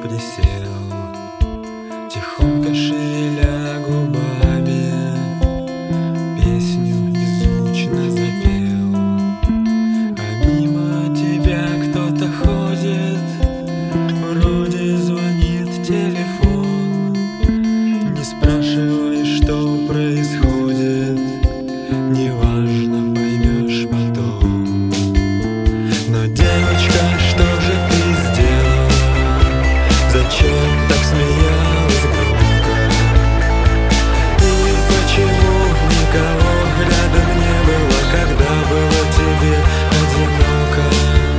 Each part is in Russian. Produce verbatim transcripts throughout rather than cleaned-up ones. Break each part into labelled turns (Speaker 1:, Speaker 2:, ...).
Speaker 1: присел, тихонько шевеля губами, песню беззвучно запел. А мимо тебя кто-то ходит, вроде звонит телефон. Не спрашивай, что происходит, неважно, поймешь потом. Но, девочка, что же ты сделала? Зачем так смеялась громко? И почему никого рядом не было, когда было тебе одиноко?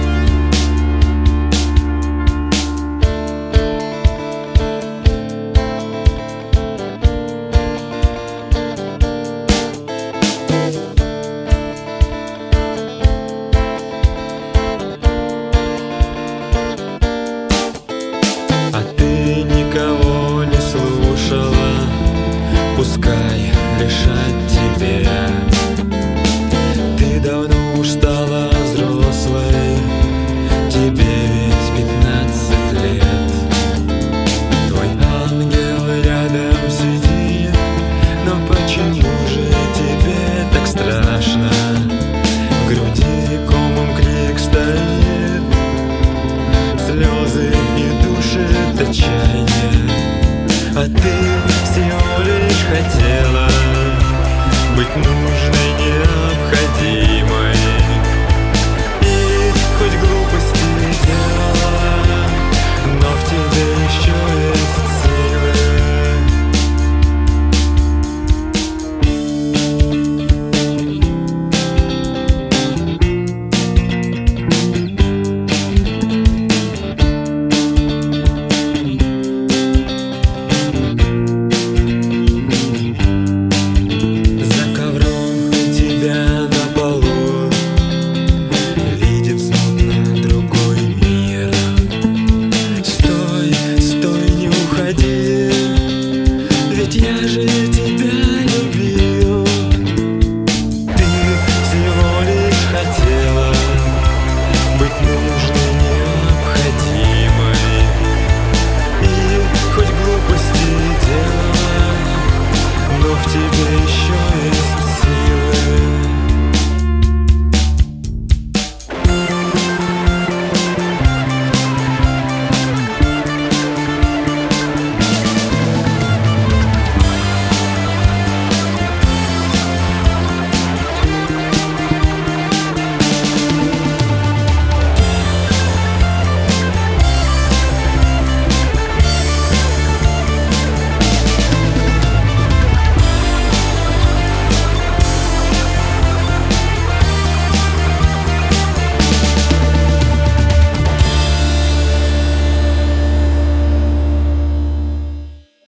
Speaker 1: А ты никого не слушала, пускай решать тебе. Ты давно уж стала взрослой, тебе ведь пятнадцать лет. Твой ангел рядом сидит, но почему же тебе так страшно? В груди комом крик стоит, слезы и душит отчаяние. А ты всего лишь хотела быть нужной